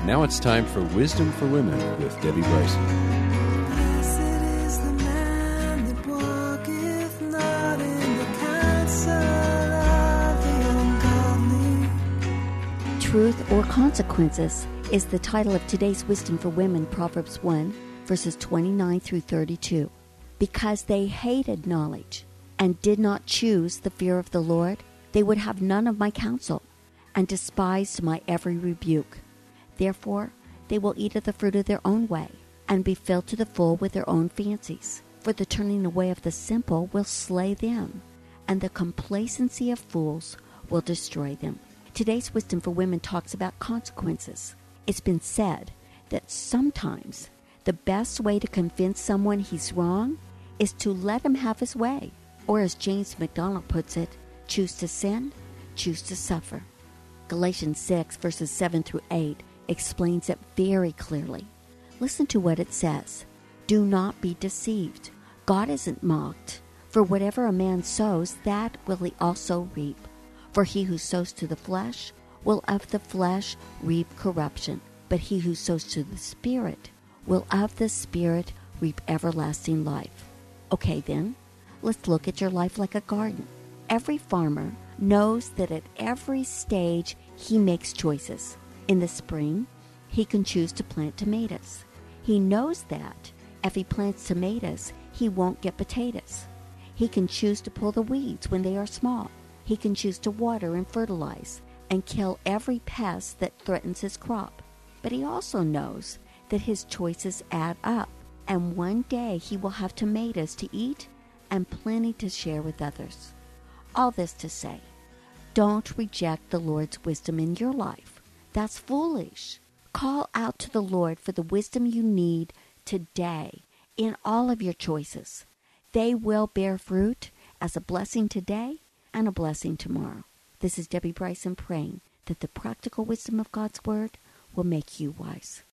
Now it's time for Wisdom for Women with Debbie Bryson. Blessed is the man that walketh not in the counsel of the ungodly. Truth or Consequences is the title of today's Wisdom for Women, Proverbs 1, verses 29 through 32. Because they hated knowledge and did not choose the fear of the Lord, they would have none of my counsel, and despised my every rebuke. Therefore they will eat of the fruit of their own way, and be filled to the full with their own fancies. For the turning away of the simple will slay them, and the complacency of fools will destroy them. Today's Wisdom for Women talks about consequences. It's been said that sometimes the best way to convince someone he's wrong is to let him have his way. Or as James MacDonald puts it, choose to sin, choose to suffer. Galatians 6, verses 7 through 8 explains it very clearly. Listen to what it says. Do not be deceived. God isn't mocked. For whatever a man sows, that will he also reap. For he who sows to the flesh will of the flesh reap corruption. But he who sows to the Spirit will of the Spirit reap everlasting life. Okay then, let's look at your life like a garden. Every farmer knows that at every stage he makes choices. In the spring, he can choose to plant tomatoes. He knows that if he plants tomatoes, he won't get potatoes. He can choose to pull the weeds when they are small. He can choose to water and fertilize and kill every pest that threatens his crop. But he also knows that his choices add up, and one day he will have tomatoes to eat and plenty to share with others. All this to say, don't reject the Lord's wisdom in your life. That's foolish. Call out to the Lord for the wisdom you need today in all of your choices. They will bear fruit as a blessing today and a blessing tomorrow. This is Debbie Bryson praying that the practical wisdom of God's Word will make you wise.